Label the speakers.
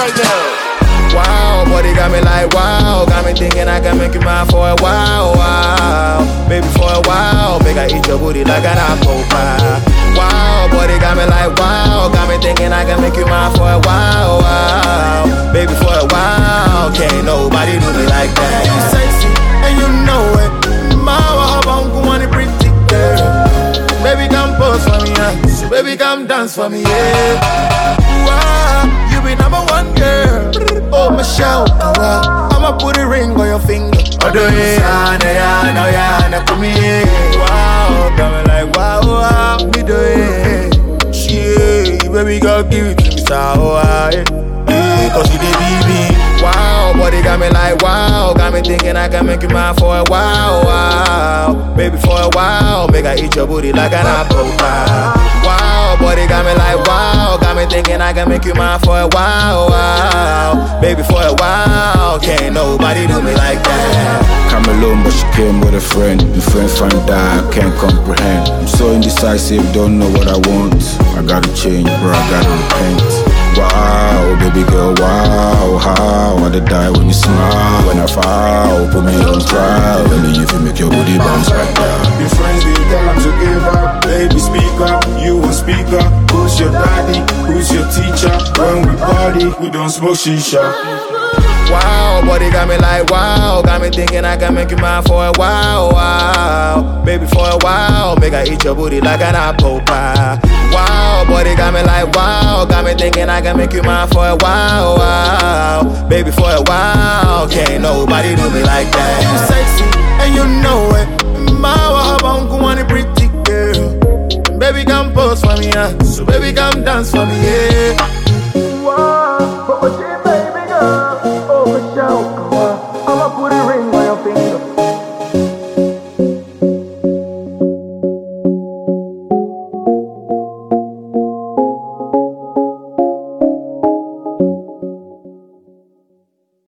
Speaker 1: right now.
Speaker 2: Wow, body got me like wow. Got me thinking I can make you mine for a while, wow. Baby, for a while, make I eat your booty like an apple pie. Wow, body got me like wow. Got me thinking I can make you mine for a while, wow. Baby, for a while, can't nobody do me like that. You sexy, and you know it. Mama, how about you pretty girl? Baby, come pose for me, yeah. So baby, come dance for me, yeah. Wow, you be number one girl. Oh, Michelle, I'ma put a ring on your finger. Oh, do it, yeah, put me in. Wow, coming like wow, wow, me do it. Shit, baby, girl, give it to me, so yeah, cause you the baby. Wow, body got me like wow. Got me thinking I can make you mine for a while, wow. Baby, for a while, make I eat your booty like an apple pie. Wow, body got me like wow. Got me thinking I can make you mine for a while, wow. Baby, for a while, can't nobody do me like that.
Speaker 3: Come alone, but she came with a friend. My friend found out, I can't comprehend. I'm so indecisive, don't know what I want. I gotta change, bro, I gotta repent. Wow, baby girl, wow, how I did die when you smile. When I fall, put me on trial. Only if you make your booty bounce right now.
Speaker 4: Your friends, they tell them to give up. Baby, speak up, you won't speak up. Who's your daddy? Who's your teacher? When we party, we don't smoke shisha.
Speaker 2: Wow, body got me like wow. Got me thinking I can make you mine for a while, wow. Baby, for a while, make I eat your booty like an apple pie. Wow, body got me like wow. Got me thinking I can make you mine for a while, wow. Baby, for a while, can't nobody do me like that. You sexy, and you know it. Mama, how about you want a pretty girl? Baby, come pose for me, yeah. So baby, come dance for me, yeah.